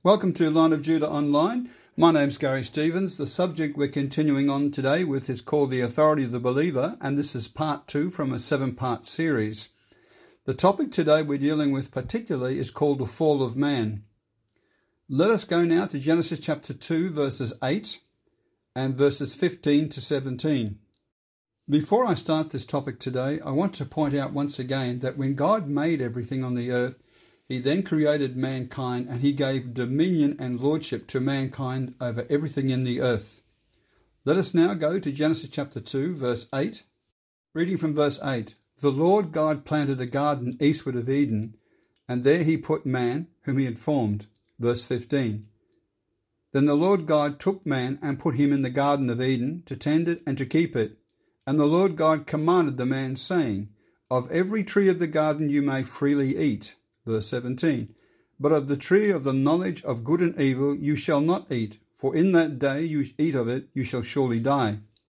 Welcome to Line of Judah Online. My name's Gary Stevens. The subject we're continuing on today with is called The Authority of the Believer, and this is part 2 from a 7-part series. The topic today we're dealing with particularly is called the fall of man. Let us go now to Genesis chapter 2, verses 8 and verses 15 to 17. Before I start this topic today, I want to point out once again that when God made everything on the earth, He then created mankind and He gave dominion and lordship to mankind over everything in the earth. Let us now go to Genesis chapter 2, verse 8. Reading from verse 8. The Lord God planted a garden eastward of Eden, and there He put man, whom He had formed. Verse 15. Then the Lord God took man and put him in the garden of Eden to tend it and to keep it. And the Lord God commanded the man, saying, Of every tree of the garden you may freely eat. Verse 17. But of the tree of the knowledge of good and evil you shall not eat, for in that day you eat of it, you shall surely die.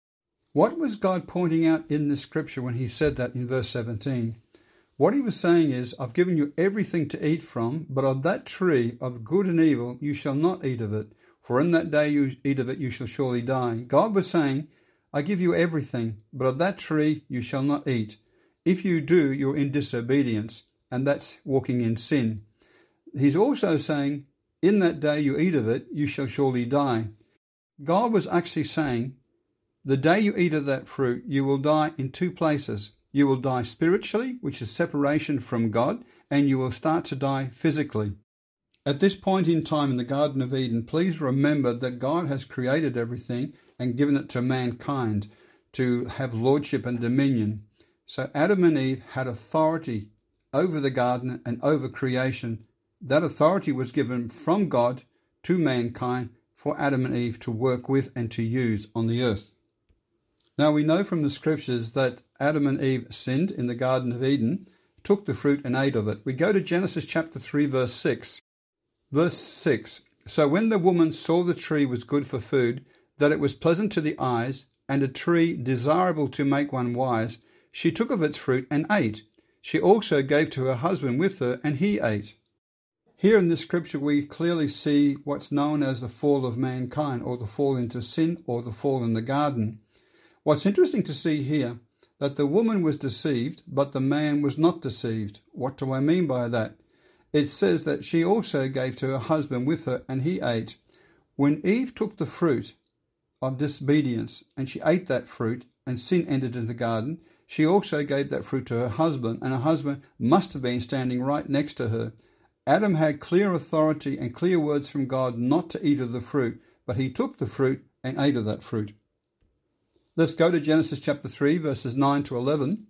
What was God pointing out in this scripture when He said that in verse 17? What He was saying is, I've given you everything to eat from, but of that tree of good and evil you shall not eat of it, for in that day you eat of it, you shall surely die. God was saying, I give you everything, but of that tree you shall not eat. If you do, you're in disobedience, and that's walking in sin. He's also saying, in that day you eat of it, you shall surely die. God was actually saying, the day you eat of that fruit, you will die in two places. You will die spiritually, which is separation from God, and you will start to die physically. At this point in time in the Garden of Eden, please remember that God has created everything and given it to mankind to have lordship and dominion. So Adam and Eve had authority over the garden and over creation. That authority was given from God to mankind for Adam and Eve to work with and to use on the earth. Now we know from the scriptures that Adam and Eve sinned in the Garden of Eden, took the fruit and ate of it. We go to Genesis chapter 3 verse 6. Verse 6. So when the woman saw the tree was good for food, that it was pleasant to the eyes, and a tree desirable to make one wise, she took of its fruit and ate. She also gave to her husband with her, and he ate. Here in this scripture we clearly see what's known as the fall of mankind, or the fall into sin, or the fall in the garden. What's interesting to see here, that the woman was deceived, but the man was not deceived. What do I mean by that? It says that she also gave to her husband with her, and he ate. When Eve took the fruit of disobedience, and she ate that fruit, and sin entered into the garden, she also gave that fruit to her husband, and her husband must have been standing right next to her. Adam had clear authority and clear words from God not to eat of the fruit, but he took the fruit and ate of that fruit. Let's go to Genesis chapter 3, verses 9 to 11.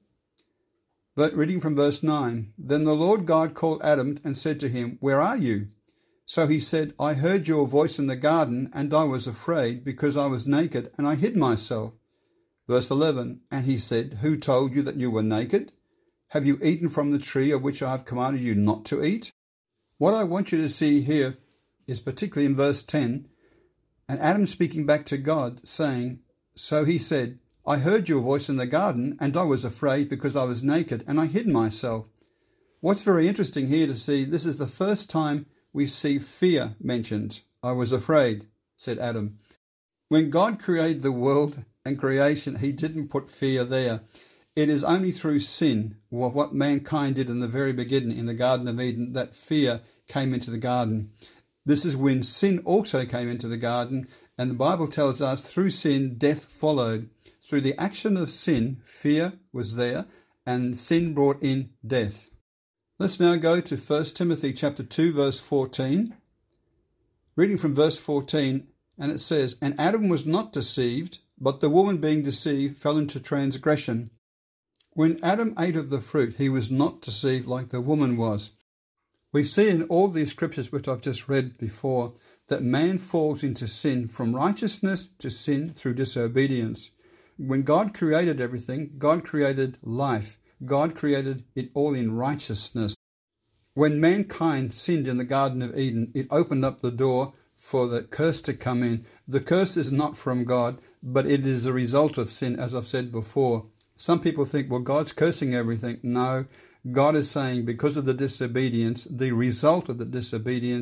But reading from verse 9, Then the Lord God called Adam and said to him, Where are you? So he said, I heard your voice in the garden, and I was afraid, because I was naked, and I hid myself. Verse 11, And he said, Who told you that you were naked? Have you eaten from the tree of which I have commanded you not to eat? What I want you to see here is particularly in verse 10, and Adam speaking back to God, saying, So he said, I heard your voice in the garden, and I was afraid because I was naked, and I hid myself. What's very interesting here to see, this is the first time we see fear mentioned. I was afraid, said Adam. When God created the world and creation, He didn't put fear there. It is only through sin, or what mankind did in the very beginning in the Garden of Eden, that fear came into the garden. This is when sin also came into the garden, and the Bible tells us through sin, death followed. Through the action of sin, fear was there, and sin brought in death. Let's now go to 1 Timothy chapter 2, verse 14. Reading from verse 14, and it says, And Adam was not deceived, but the woman being deceived fell into transgression. When Adam ate of the fruit, he was not deceived like the woman was. We see in all these scriptures which I've just read before, that man falls into sin from righteousness to sin through disobedience. When God created everything, God created life. God created it all in righteousness. When mankind sinned in the Garden of Eden, it opened up the door for the curse to come in. The curse is not from God, but it is a result of sin, as I've said before. Some people think, well, God's cursing everything. No, God is saying because of the disobedience, the result of the disobedience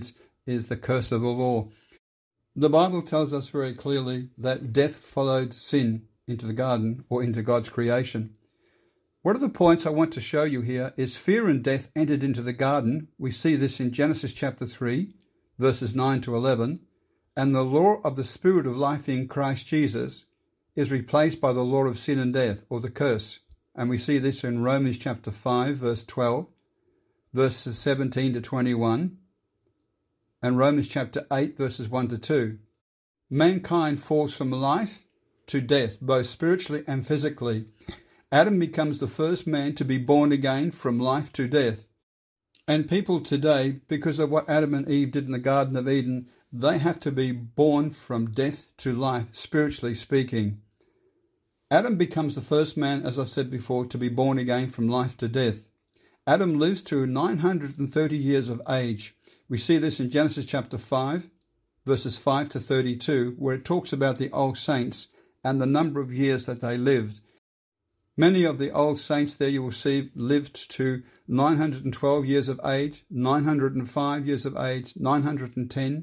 is the curse of the law. The Bible tells us very clearly that death followed sin into the garden or into God's creation. One of the points I want to show you here is fear and death entered into the garden. We see this in Genesis chapter 3, verses 9 to 11. And the law of the Spirit of life in Christ Jesus is replaced by the law of sin and death, or the curse. And we see this in Romans chapter 5, verse 12, verses 17 to 21, and Romans chapter 8, verses 1 to 2. Mankind falls from life to death, both spiritually and physically. Adam becomes the first man to be born again from life to death. And people today, because of what Adam and Eve did in the Garden of Eden, they have to be born from death to life, spiritually speaking. Adam becomes the first man, as I've said before, to be born again from life to death. Adam lives to 930 years of age. We see this in Genesis chapter 5, verses 5 to 32, where it talks about the old saints and the number of years that they lived. Many of the old saints there you will see lived to 912 years of age, 905 years of age, 910,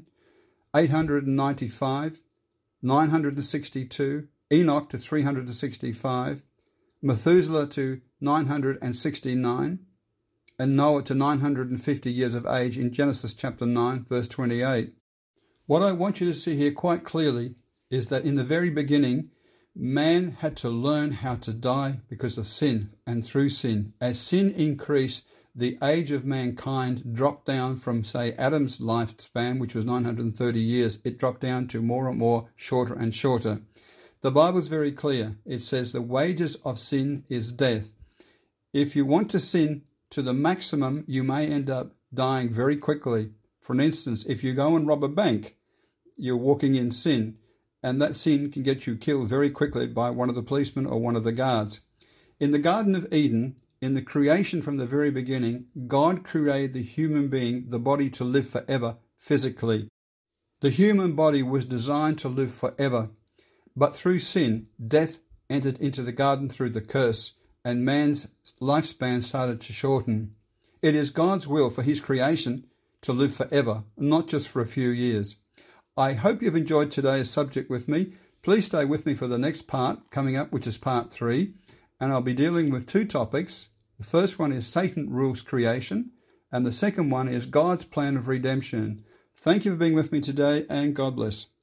895, 962, Enoch to 365, Methuselah to 969, and Noah to 950 years of age in Genesis chapter 9, verse 28. What I want you to see here quite clearly is that in the very beginning, man had to learn how to die because of sin and through sin. As sin increased, the age of mankind dropped down from, say, Adam's lifespan, which was 930 years. It dropped down to more and more, shorter and shorter. The Bible's very clear. It says the wages of sin is death. If you want to sin to the maximum, you may end up dying very quickly. For instance, if you go and rob a bank, you're walking in sin, and that sin can get you killed very quickly by one of the policemen or one of the guards. In the Garden of Eden, in the creation from the very beginning, God created the human being, the body, to live forever physically. The human body was designed to live forever. But through sin, death entered into the garden through the curse, and man's lifespan started to shorten. It is God's will for his creation to live forever, not just for a few years. I hope you've enjoyed today's subject with me. Please stay with me for the next part coming up, which is part 3, and I'll be dealing with 2 topics. The first one is Satan rules creation, and the second one is God's plan of redemption. Thank you for being with me today, and God bless.